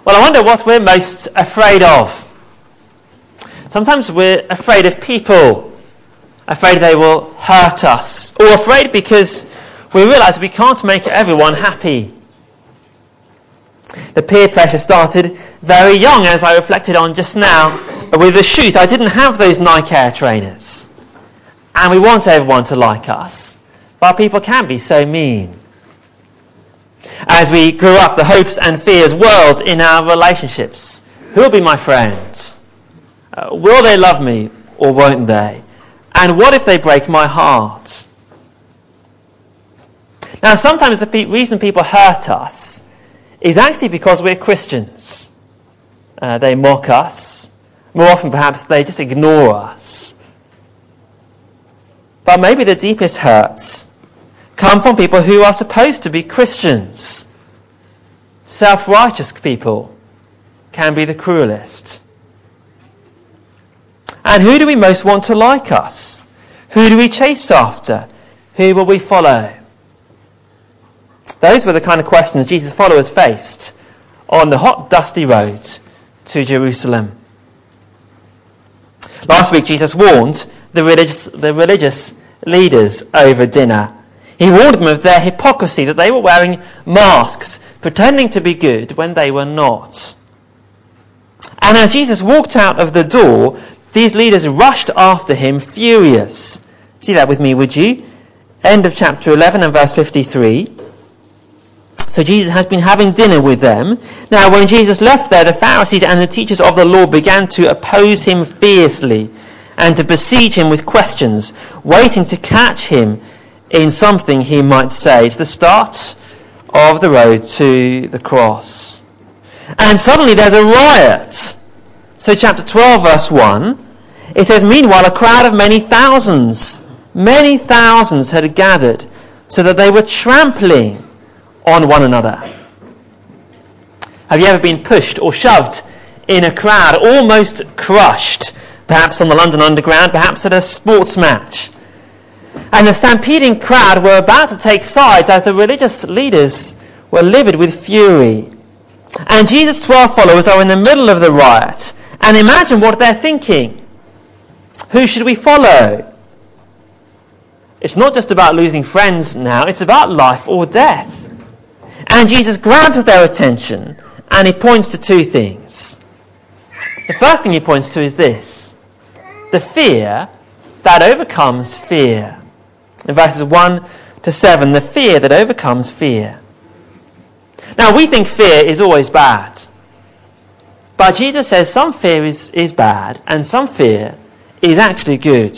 Well, I wonder what we're most afraid of. Sometimes we're afraid of people, afraid they will hurt us, or afraid because we realise we can't make everyone happy. The peer pressure started very young, as I reflected on just now. With the shoes, I didn't have those Nike Air trainers. And we want everyone to like us, but people can be so mean. As we grew up, the hopes and fears whirled in our relationships. Who will be my friend? Will they love me or won't they? And what if they break my heart? Now, sometimes the reason people hurt us is actually because we're Christians. They mock us. More often, perhaps, they just ignore us. But maybe the deepest hurts come from people who are supposed to be Christians. Self-righteous people can be the cruelest. And who do we most want to like us? Who do we chase after? Who will we follow? Those were the kind of questions Jesus' followers faced on the hot, dusty road to Jerusalem. Last week, Jesus warned the religious leaders over dinner. He warned them of their hypocrisy, that they were wearing masks, pretending to be good when they were not. And as Jesus walked out of the door, these leaders rushed after him, furious. See that with me, would you? End of chapter 11 and verse 53. So Jesus has been having dinner with them. Now, when Jesus left there, the Pharisees and the teachers of the law began to oppose him fiercely and to besiege him with questions, waiting to catch him in something he might say. It's the start of the road to the cross. And suddenly there's a riot. So chapter 12 verse 1, it says, meanwhile a crowd of many thousands had gathered, so that they were trampling on one another. Have you ever been pushed or shoved in a crowd, almost crushed, perhaps on the London Underground, perhaps at a sports match? And the stampeding crowd were about to take sides as the religious leaders were livid with fury. And Jesus' 12 followers are in the middle of the riot. And imagine what they're thinking. Who should we follow? It's not just about losing friends now, it's about life or death. And Jesus grabs their attention and he points to two things. The first thing he points to is this: the fear that overcomes fear. In verses 1 to 7, the fear that overcomes fear. Now, we think fear is always bad. But Jesus says some fear is bad and some fear is actually good.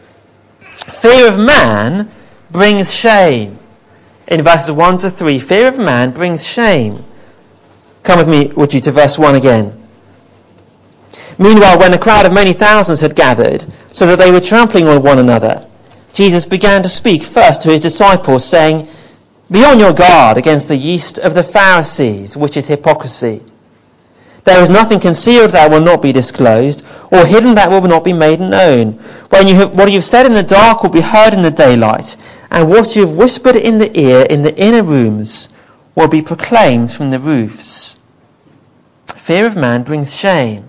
Fear of man brings shame. In verses 1 to 3, fear of man brings shame. Come with me, would you, to verse 1 again. Meanwhile, when a crowd of many thousands had gathered, so that they were trampling on one another, Jesus began to speak first to his disciples, saying, be on your guard against the yeast of the Pharisees, which is hypocrisy. There is nothing concealed that will not be disclosed, or hidden that will not be made known. What you have said in the dark will be heard in the daylight, and what you have whispered in the ear in the inner rooms will be proclaimed from the roofs. Fear of man brings shame.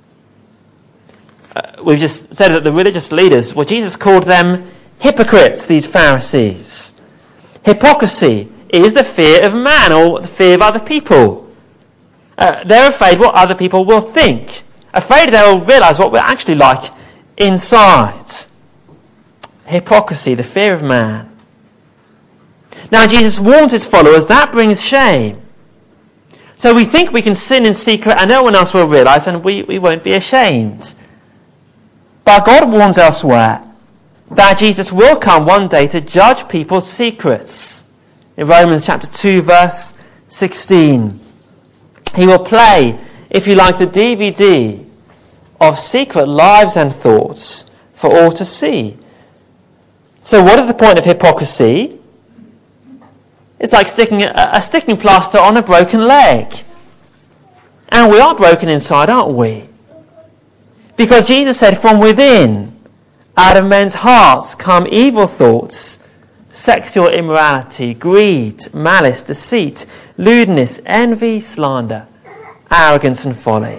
We've just said that the religious leaders, well, Jesus called them hypocrites, these Pharisees. Hypocrisy is the fear of man, or the fear of other people. They're afraid what other people will think. Afraid they'll realise what we're actually like inside. Hypocrisy, the fear of man. Now Jesus warns his followers that brings shame. So we think we can sin in secret and no one else will realise, and we won't be ashamed. But God warns elsewhere that Jesus will come one day to judge people's secrets. In Romans chapter 2 verse 16. He will play, if you like, the DVD of secret lives and thoughts for all to see. So what is the point of hypocrisy? It's like sticking a sticking plaster on a broken leg. And we are broken inside, aren't we? Because Jesus said, from within, out of men's hearts come evil thoughts, sexual immorality, greed, malice, deceit, lewdness, envy, slander, arrogance and folly.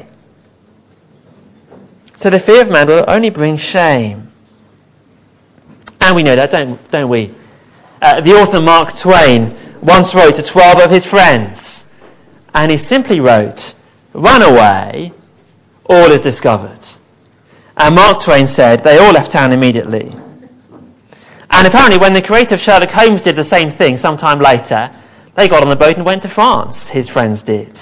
So the fear of man will only bring shame. And we know that, don't we? The author Mark Twain once wrote to 12 of his friends, and he simply wrote, "Run away, all is discovered." And Mark Twain said they all left town immediately. And apparently when the creator of Sherlock Holmes did the same thing sometime later, they got on the boat and went to France, his friends did.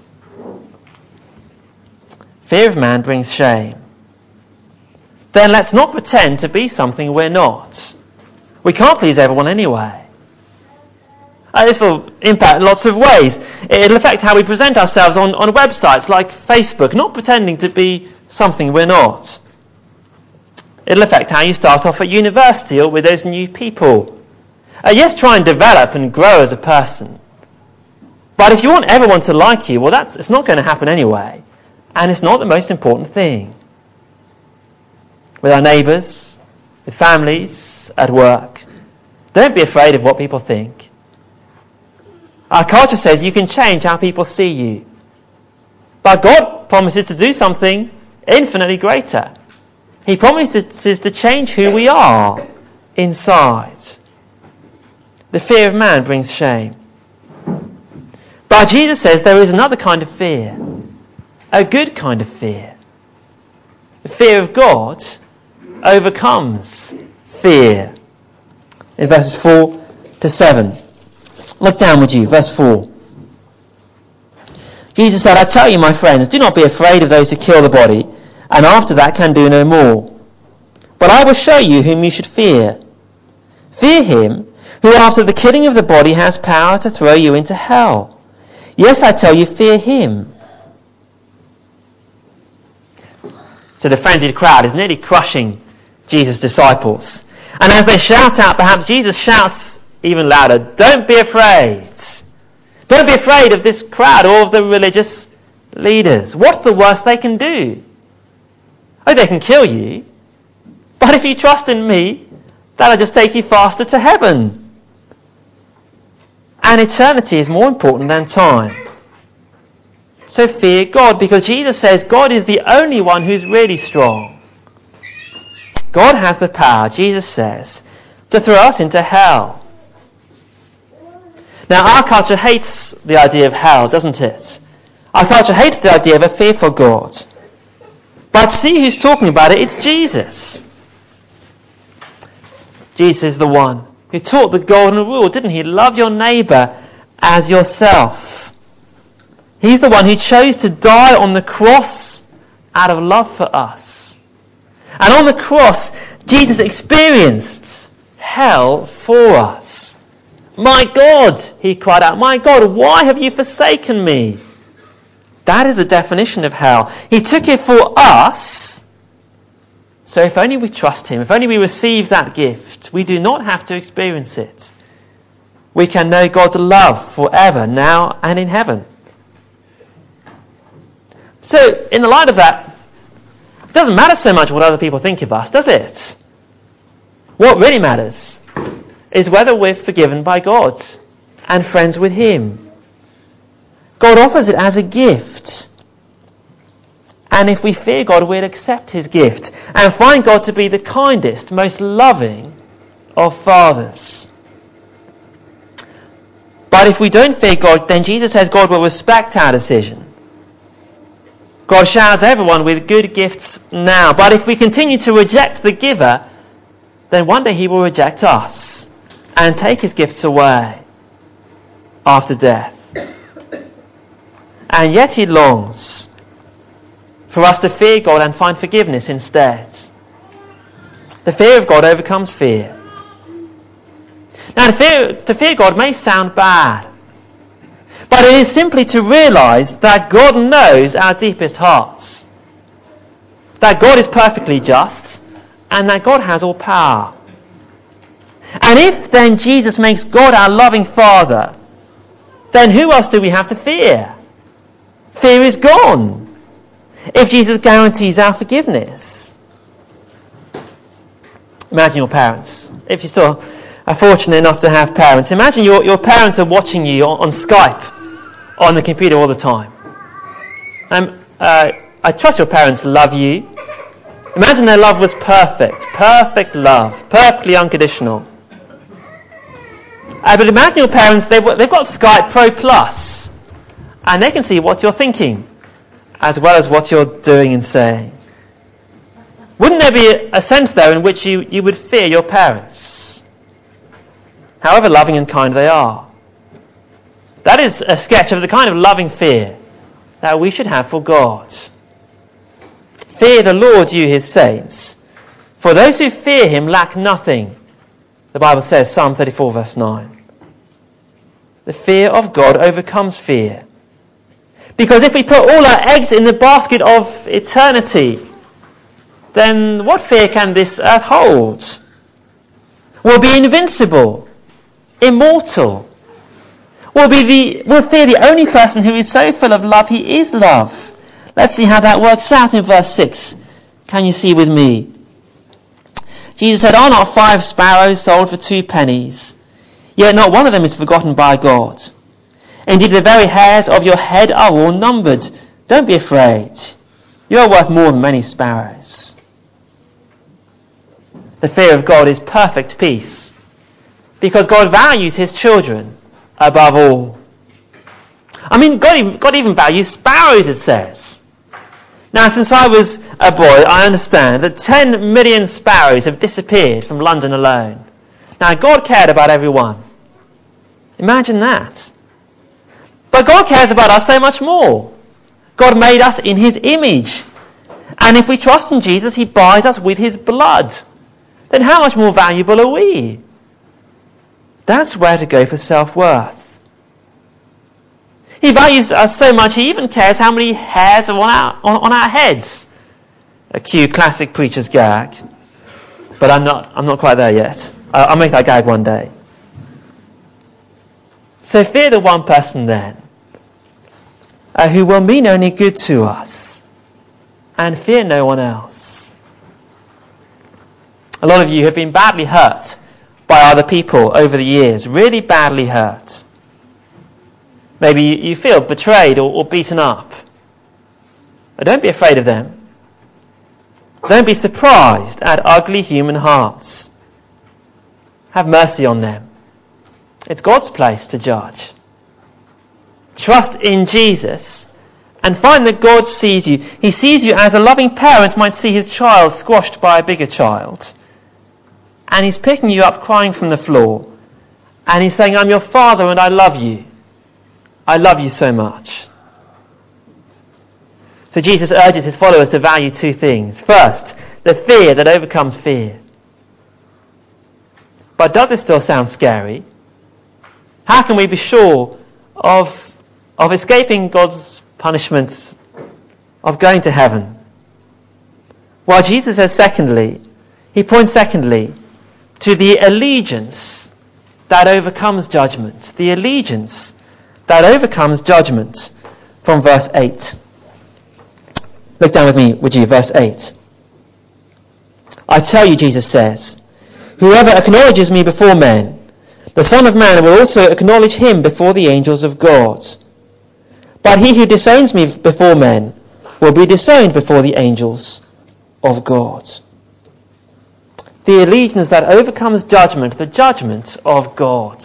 Fear of man brings shame. Then let's not pretend to be something we're not. We can't please everyone anyway. This will impact lots of ways. It'll affect how we present ourselves on websites like Facebook, not pretending to be something we're not. It'll affect how you start off at university or with those new people. Yes, try and develop and grow as a person. But if you want everyone to like you, well, it's not going to happen anyway. And it's not the most important thing. With our neighbours, with families, at work, don't be afraid of what people think. Our culture says you can change how people see you. But God promises to do something infinitely greater. He promises to change who we are inside. The fear of man brings shame. But Jesus says there is another kind of fear. A good kind of fear. The fear of God overcomes fear. In verses 4 to 7. Look down with you, verse 4. Jesus said, "I tell you, my friends, do not be afraid of those who kill the body, and after that can do no more. But I will show you whom you should fear. Fear him who after the killing of the body has power to throw you into hell. Yes, I tell you, fear him." So the frenzied crowd is nearly crushing Jesus' disciples. And as they shout out, perhaps Jesus shouts even louder, "Don't be afraid. Don't be afraid of this crowd or of the religious leaders. What's the worst they can do? Oh, they can kill you. But if you trust in me, that'll just take you faster to heaven. And eternity is more important than time. So fear God, because Jesus says God is the only one who's really strong. God has the power, Jesus says, to throw us into hell. Now our culture hates the idea of hell, doesn't it? Our culture hates the idea of a fearful God. But see who's talking about it, it's Jesus. Jesus is the one who taught the golden rule, didn't he? Love your neighbour as yourself. He's the one who chose to die on the cross out of love for us. And on the cross, Jesus experienced hell for us. "My God," he cried out, "my God, why have you forsaken me?" That is the definition of hell. He took it for us. So if only we trust him, if only we receive that gift, we do not have to experience it. We can know God's love forever, now and in heaven. So, in the light of that, it doesn't matter so much what other people think of us, does it? What really matters is whether we're forgiven by God and friends with him. God offers it as a gift. And if we fear God, we'll accept his gift and find God to be the kindest, most loving of fathers. But if we don't fear God, then Jesus says God will respect our decision. God showers everyone with good gifts now. But if we continue to reject the giver, then one day he will reject us and take his gifts away after death. And yet he longs for us to fear God and find forgiveness instead. The fear of God overcomes fear. Now, to fear God may sound bad, but it is simply to realise that God knows our deepest hearts, that God is perfectly just, and that God has all power. And if then Jesus makes God our loving Father, then who else do we have to fear? Fear is gone if Jesus guarantees our forgiveness. Imagine your parents. If you still are fortunate enough to have parents, imagine your parents are watching you on Skype, on the computer all the time. I trust your parents love you. Imagine their love was perfect love, perfectly unconditional. But imagine your parents, they've got Skype Pro Plus, and they can see what you're thinking, as well as what you're doing and saying. Wouldn't there be a sense there in which you would fear your parents, however loving and kind they are? That is a sketch of the kind of loving fear that we should have for God. Fear the Lord, you his saints, for those who fear him lack nothing. The Bible says, Psalm 34 verse 9. The fear of God overcomes fear. Because if we put all our eggs in the basket of eternity, then what fear can this earth hold? We'll be invincible, immortal. We'll fear the only person who is so full of love, he is love. Let's see how that works out in verse 6. Can you see with me? Jesus said, "Are not 5 sparrows sold for 2 pennies? Yet not one of them is forgotten by God. Indeed, the very hairs of your head are all numbered. Don't be afraid. You are worth more than many sparrows." The fear of God is perfect peace, because God values his children above all. I mean, God even values sparrows, it says. Now, since I was a boy, I understand that 10 million sparrows have disappeared from London alone. Now, God cared about every one. Imagine that. But God cares about us so much more. God made us in his image. And if we trust in Jesus, he buys us with his blood. Then how much more valuable are we? That's where to go for self-worth. He values us so much, he even cares how many hairs are on our heads. A cue classic preacher's gag. But I'm not quite there yet. I'll make that gag one day. So fear the one person then, who will mean only good to us, and fear no one else. A lot of you have been badly hurt by other people over the years, really badly hurt. Maybe you feel betrayed or beaten up. But don't be afraid of them. Don't be surprised at ugly human hearts. Have mercy on them. It's God's place to judge. Trust in Jesus and find that God sees you. He sees you as a loving parent might see his child squashed by a bigger child. And he's picking you up crying from the floor. And he's saying, "I'm your father and I love you. I love you so much." So Jesus urges his followers to value 2 things. First, the fear that overcomes fear. But does it still sound scary? How can we be sure of escaping God's punishment, of going to heaven? Well, Jesus says he points secondly to the allegiance that overcomes judgment. The allegiance that overcomes judgment, from verse 8. Look down with me, would you, verse 8. "I tell you," Jesus says, "whoever acknowledges me before men, the Son of Man will also acknowledge him before the angels of God. But he who disowns me before men will be disowned before the angels of God." The allegiance that overcomes judgment, the judgment of God.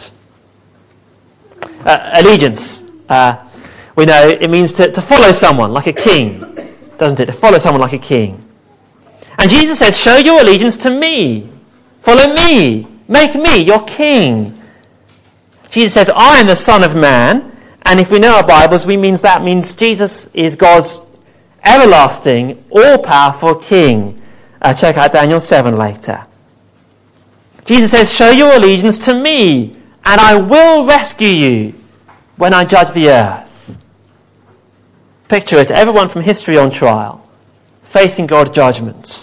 Allegiance, we know it means to follow someone like a king, doesn't it? To follow someone like a king. And Jesus says, "Show your allegiance to me. Follow me. Make me your king." Jesus says, "I am the Son of Man." And if we know our Bibles, that means Jesus is God's everlasting, all-powerful king. Check out Daniel 7 later. Jesus says, "Show your allegiance to me, and I will rescue you when I judge the earth." Picture it, everyone from history on trial, facing God's judgments.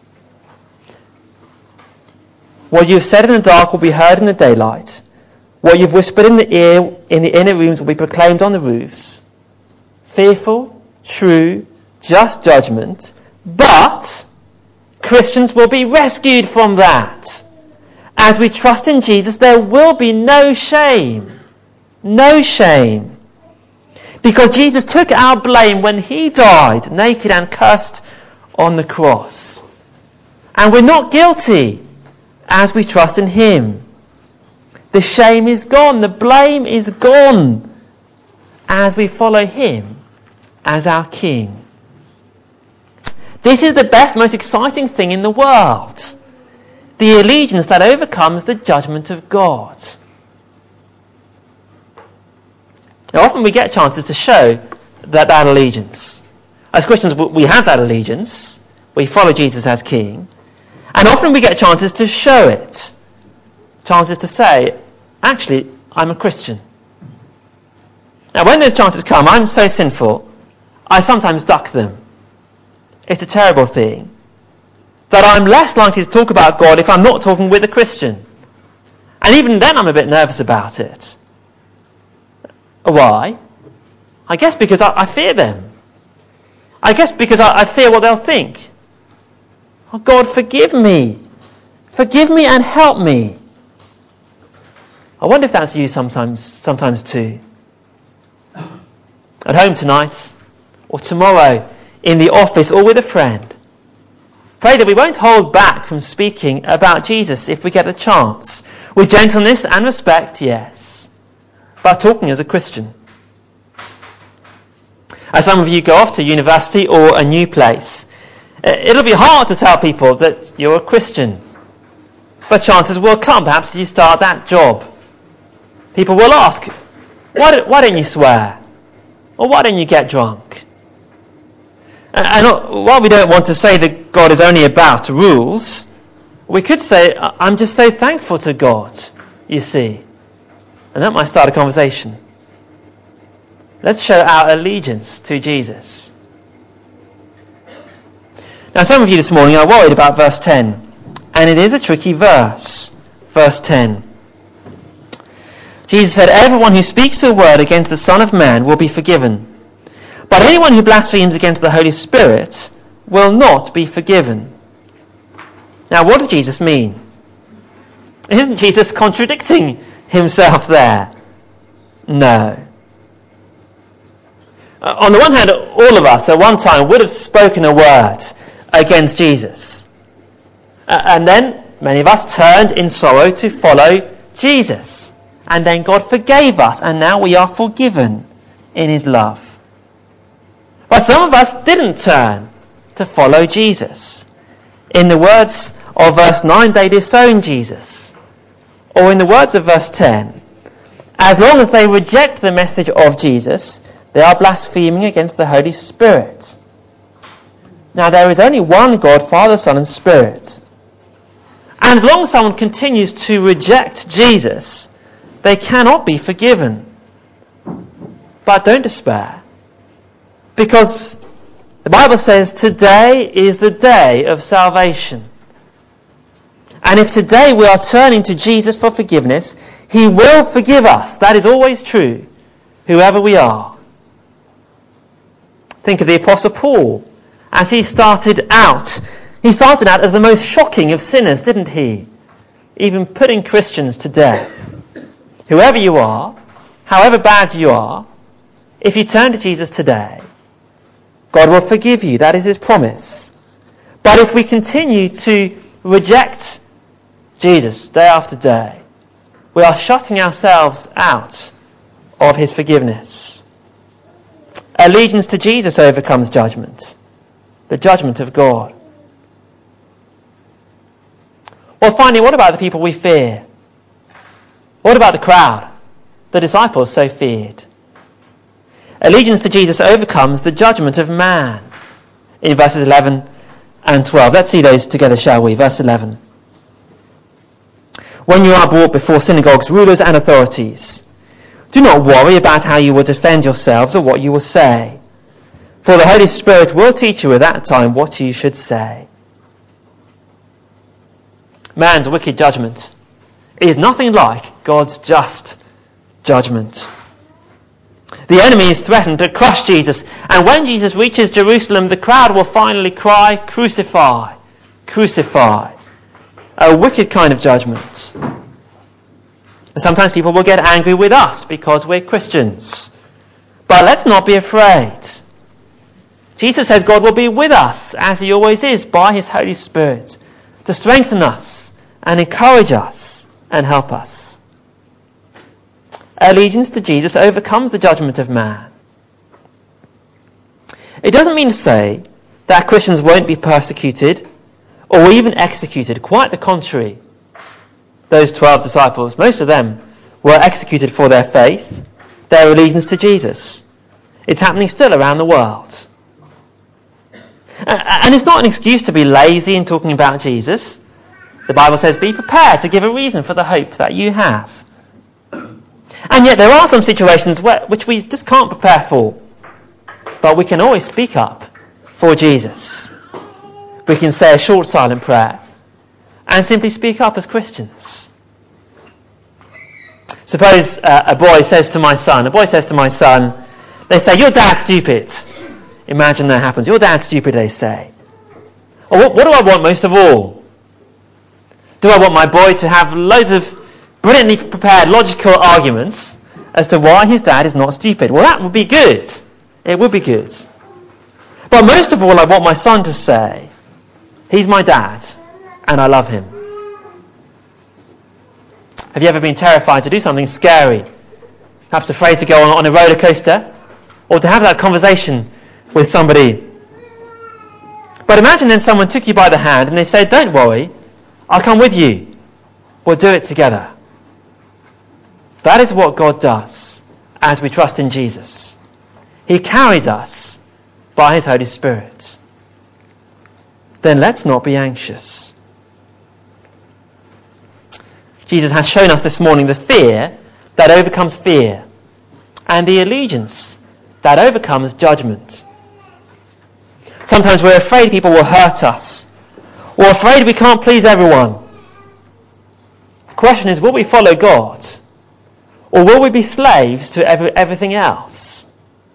What you've said in the dark will be heard in the daylight. What you've whispered in the ear in the inner rooms will be proclaimed on the roofs. Fearful, true, just judgment. But Christians will be rescued from that. As we trust in Jesus, there will be no shame. No shame. Because Jesus took our blame when he died, naked and cursed, on the cross. And we're not guilty as we trust in him. The shame is gone, the blame is gone as we follow him as our King. This is the best, most exciting thing in the world. The allegiance that overcomes the judgment of God. Now, often we get chances to show that allegiance. As Christians, we have that allegiance. We follow Jesus as King. And often we get chances to show it. Chances to say, actually, I'm a Christian. Now, when those chances come, I'm so sinful, I sometimes duck them. It's a terrible thing. That I'm less likely to talk about God if I'm not talking with a Christian. And even then I'm a bit nervous about it. Why? I guess because I fear them. I guess because I fear what they'll think. Oh, God, forgive me. Forgive me and help me. I wonder if that's you sometimes too. At home tonight, or tomorrow, in the office, or with a friend. Pray that we won't hold back from speaking about Jesus if we get a chance. With gentleness and respect, yes. But talking as a Christian. As some of you go off to university or a new place, it'll be hard to tell people that you're a Christian. But chances will come, perhaps as you start that job. People will ask, why don't you swear? Or why don't you get drunk? And while we don't want to say that God is only about rules, we could say, I'm just so thankful to God, you see. And that might start a conversation. Let's show our allegiance to Jesus. Now, some of you this morning are worried about verse 10. And it is a tricky verse. Verse 10. Jesus said, everyone who speaks a word against the Son of Man will be forgiven. But anyone who blasphemes against the Holy Spirit will not be forgiven. Now, what does Jesus mean? Isn't Jesus contradicting himself there? No. On the one hand, all of us at one time would have spoken a word against Jesus. And then many of us turned in sorrow to follow Jesus. And then God forgave us, and now we are forgiven in his love. But some of us didn't turn to follow Jesus. In the words of verse 9, they disown Jesus. Or in the words of verse 10, as long as they reject the message of Jesus, they are blaspheming against the Holy Spirit. Now there is only one God, Father, Son and Spirit. And as long as someone continues to reject Jesus, they cannot be forgiven. But don't despair. Because the Bible says today is the day of salvation. And if today we are turning to Jesus for forgiveness, he will forgive us. That is always true, whoever we are. Think of the Apostle Paul. As he started out as the most shocking of sinners, didn't he? Even putting Christians to death. Whoever you are, however bad you are, if you turn to Jesus today, God will forgive you. That is his promise. But if we continue to reject Jesus day after day, we are shutting ourselves out of his forgiveness. Allegiance to Jesus overcomes judgment. The judgment of God. Well, finally, what about the people we fear? What about the crowd the disciples so feared? Allegiance to Jesus overcomes the judgment of man. In verses 11 and 12. Let's see those together, shall we? Verse 11. When you are brought before synagogues, rulers and authorities, do not worry about how you will defend yourselves or what you will say. For the Holy Spirit will teach you at that time what you should say. Man's wicked judgment is nothing like God's just judgment. The enemy is threatened to crush Jesus, and when Jesus reaches Jerusalem, the crowd will finally cry, "Crucify, crucify." A wicked kind of judgment. And sometimes people will get angry with us because we're Christians. But let's not be afraid. Jesus says God will be with us, as he always is, by his Holy Spirit, to strengthen us and encourage us and help us. Allegiance to Jesus overcomes the judgment of man. It doesn't mean to say that Christians won't be persecuted or even executed. Quite the contrary. Those 12 disciples, most of them were executed for their faith, their allegiance to Jesus. It's happening still around the world. And it's not an excuse to be lazy in talking about Jesus. The Bible says, be prepared to give a reason for the hope that you have. And yet there are some situations which we just can't prepare for. But we can always speak up for Jesus. We can say a short silent prayer and simply speak up as Christians. Suppose a boy says to my son, they say, your dad's stupid. Imagine that happens. Your dad's stupid, they say. Or what do I want most of all? Do I want my boy to have loads of brilliantly prepared logical arguments as to why his dad is not stupid? Well, that would be good. It would be good. But most of all, I want my son to say, he's my dad, and I love him. Have you ever been terrified to do something scary? Perhaps afraid to go on a roller coaster? Or to have that conversation with somebody? But imagine then someone took you by the hand and they said, don't worry, I'll come with you. We'll do it together. That is what God does as we trust in Jesus. He carries us by his Holy Spirit. Then let's not be anxious. Jesus has shown us this morning the fear that overcomes fear and the allegiance that overcomes judgment. Sometimes we're afraid people will hurt us, or afraid we can't please everyone. The question is, will we follow God, or will we be slaves to everything else?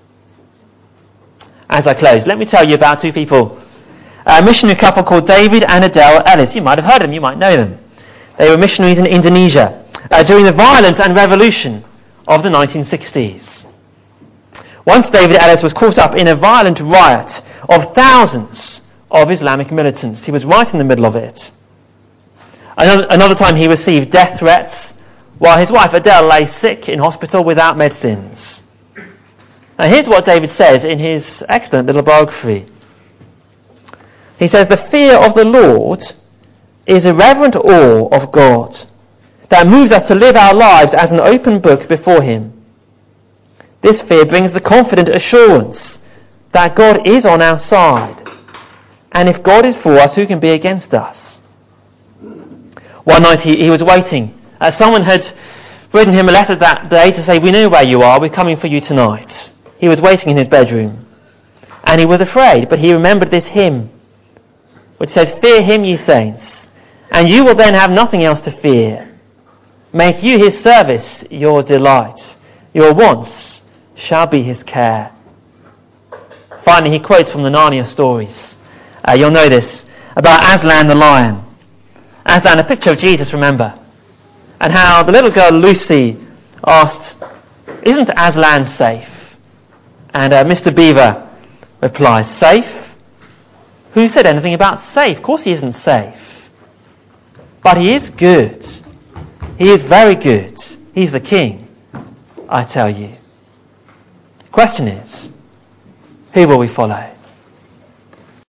As I close, let me tell you about two people. A missionary couple called David and Adele Ellis. You might have heard of them, you might know them. They were missionaries in Indonesia during the violence and revolution of the 1960s. Once David Ellis was caught up in a violent riot of thousands of Islamic militants. He was right in the middle of it. Another time he received death threats while his wife Adele lay sick in hospital without medicines. Now here's what David says in his excellent little biography. He says, the fear of the Lord is a reverent awe of God that moves us to live our lives as an open book before him. This fear brings the confident assurance that God is on our side. And if God is for us, who can be against us? One night he was waiting. Someone had written him a letter that day to say, we know where you are, we're coming for you tonight. He was waiting in his bedroom. And he was afraid, but he remembered this hymn, which says, fear him, ye saints, and you will then have nothing else to fear. Make you his service your delight. Your wants shall be his care. Finally, he quotes from the Narnia stories. You'll know this, about Aslan the lion. Aslan, a picture of Jesus, remember. And how the little girl Lucy asked, isn't Aslan safe? And Mr. Beaver replies, safe? Who said anything about safe? Of course he isn't safe. But he is good. He is very good. He's the king, I tell you. The question is, who will we follow?